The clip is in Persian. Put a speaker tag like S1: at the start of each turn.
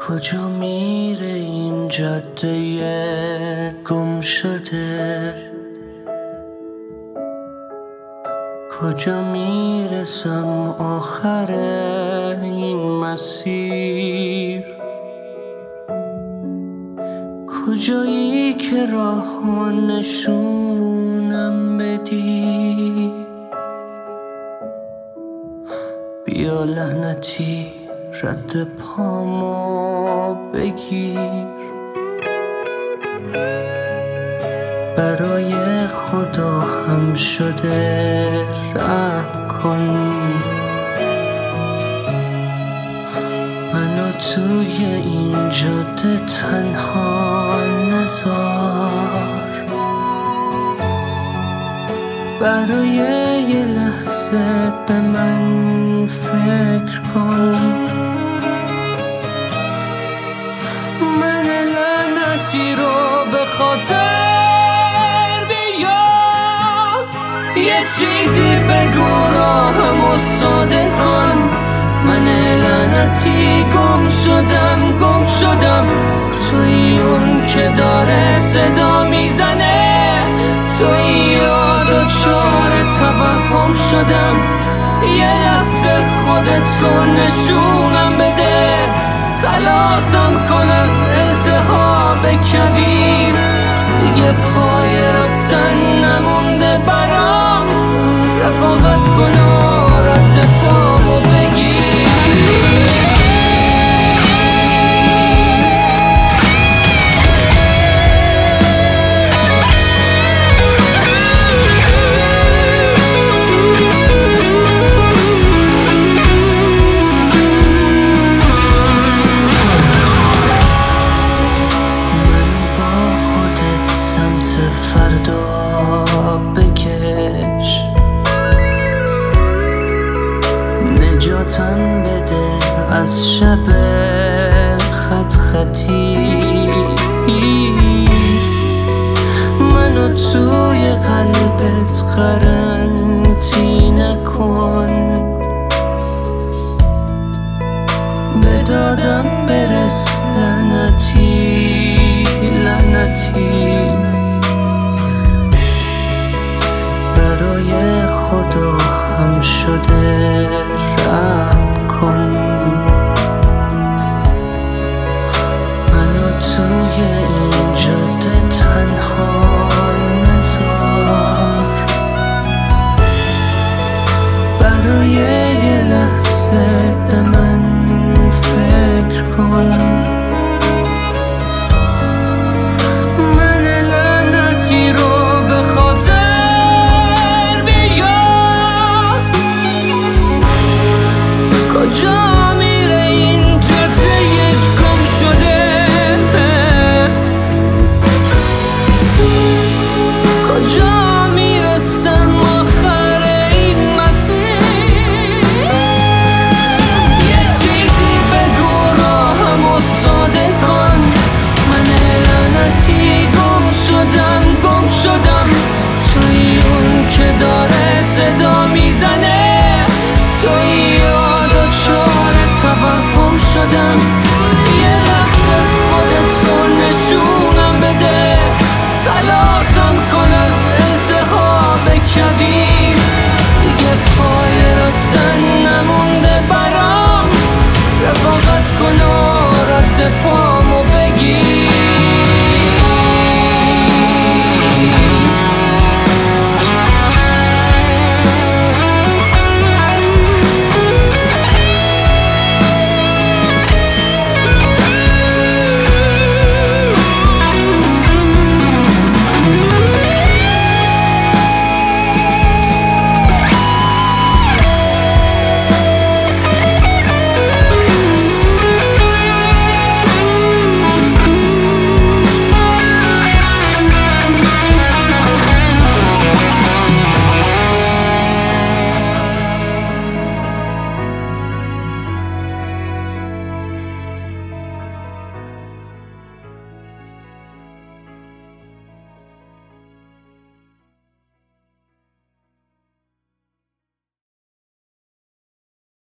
S1: کجا میره این جاده گم شده؟ کجا میرسم آخر این مسیر؟ کجایی که راه نشونم بدی؟ بیا لعنتی رد پامو بگیر. برای خدا هم شده رحم کن، منو توی این جاده تنها نذار. برای یه لحظه به من فکر کن، من لعنتی رو به خاطر بیار. یه چیزی بگو راهمو ساده کن، من لعنتی گم شدم توی اون که داره صدا میزنه. توی یاد و چار توهم شدم، یه لحظه خودتو نشونم بده. خلاصم کن از التهاب کبیر، دیگه پای رفتن نمونده برام. رفاقت کن و رد پامو بگیر. نجاتم بده از شب خط خطی، منو توی قلبت قرنطینه کن. به دادم برس لعنتی، برای خدا هم شده رحم کن، منو توی این جاده تنها نذار. برای یه لحظه به من فکر کن، من لعنتی رو به خاطر بیار. کجا